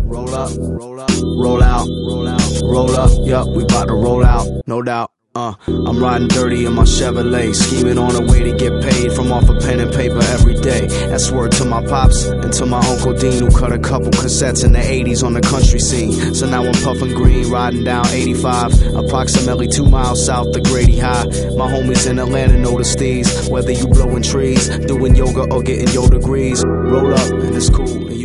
roll up, roll up, roll out, roll out, roll up. Yup, we bout to roll out, no doubt. I'm riding dirty in my Chevrolet, scheming on a way to get paid from off of pen and paper every day. That's word to my pops and to my Uncle Dean, who cut a couple cassettes in the 80s on the country scene. So now I'm puffing green, riding down 85, approximately 2 miles south of Grady High. My homies in Atlanta know the steez, whether you blowing trees, doing yoga or getting your degrees. Roll up and it's cool.